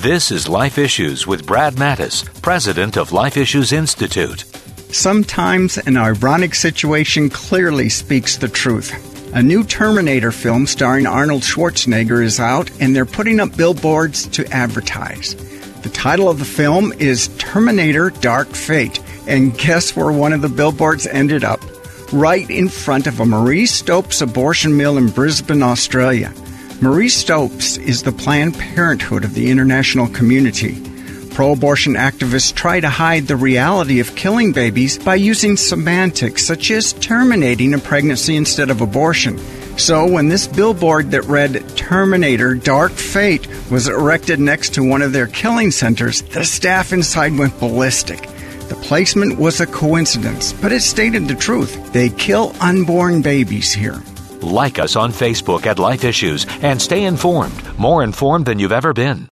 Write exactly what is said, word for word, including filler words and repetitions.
This is Life Issues with Brad Mattis, president of Life Issues Institute. Sometimes an ironic situation clearly speaks the truth. A new Terminator film starring Arnold Schwarzenegger is out, and they're putting up billboards to advertise. The title of the film is Terminator Dark Fate, and guess where one of the billboards ended up? Right in front of a Marie Stopes abortion mill in Brisbane, Australia. Marie Stopes is the Planned Parenthood of the international community. Pro-abortion activists try to hide the reality of killing babies by using semantics such as terminating a pregnancy instead of abortion. So when this billboard that read Terminator Dark Fate was erected next to one of their killing centers, the staff inside went ballistic. The placement was a coincidence, but it stated the truth. They kill unborn babies here. Like us on Facebook at Life Issues and stay informed, more informed than you've ever been.